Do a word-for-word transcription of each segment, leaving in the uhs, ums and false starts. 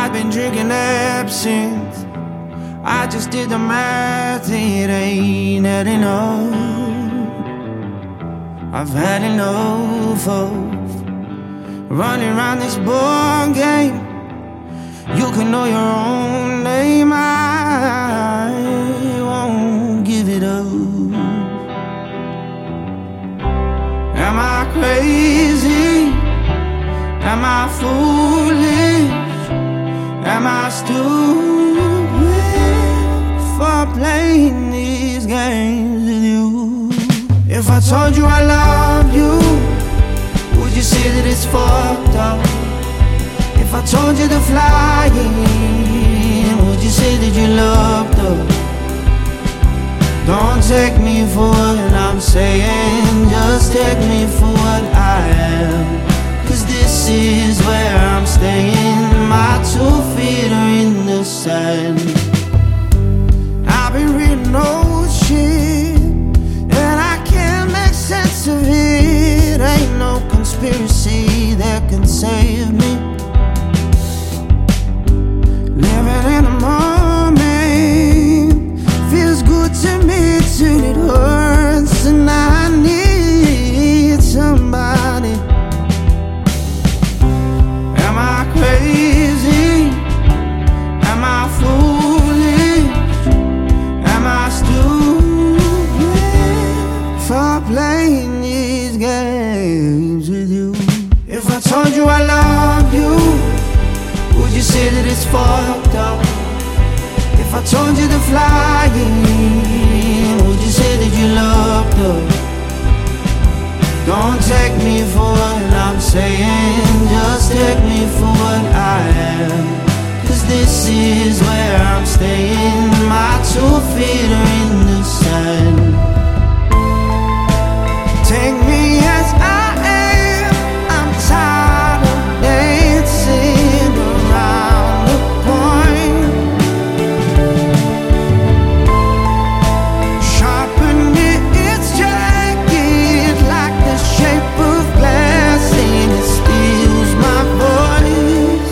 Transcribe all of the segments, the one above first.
I've been drinking absinthe. I just did the math, it ain't adding enough. I've had enough of running around this board game. You can know your own name, I won't give it up. Am I crazy? Am I foolish? Am I stupid for playing these games with you? If I told you I love you, would you say that it's fucked up? If I told you to fly in, would you say that you loved her? Don't take me for what I'm saying, just take me for what I am. Cause this is where I'm staying, my two feet are in the sand. I've been reading old shit, and I can't make sense of it. Ain't no conspiracy that can save me. Living in the moment feels good to me till it hurts, and I need somebody. Am I crazy? Am I foolish? Am I stupid for playing these games with you? If I told you I love you, would you say that it's fucked up? If I told you to fly in, would you say that you loved her? Don't take me for what I'm saying, just take me for what I am. Cause this is where I'm staying, my two feet are in the sand. Take me as I am, I'm tired of dancing around the point. Sharpen its jagged like the shape of glass, and it steals my voice.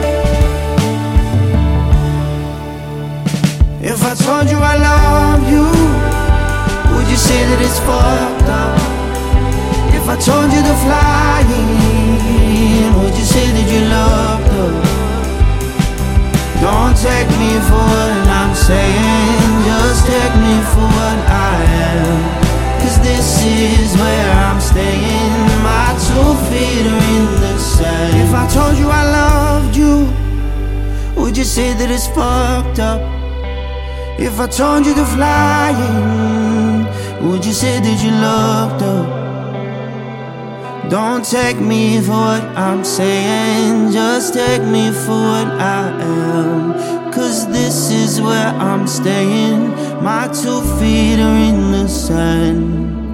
If I told you I love you, would you say that it's fucked up? If I told you to fly in, would you say that you loved her? Don't take me for what I'm saying, just take me for what I am. Cause this is where I'm staying, my two feet are in the sand. If I told you I loved you, would you say that it's fucked up? If I told you to fly in, would you say that you loved her? Don't take me for what I'm saying, just take me for what I am. Cause this is where I'm staying, my two feet are in the sand.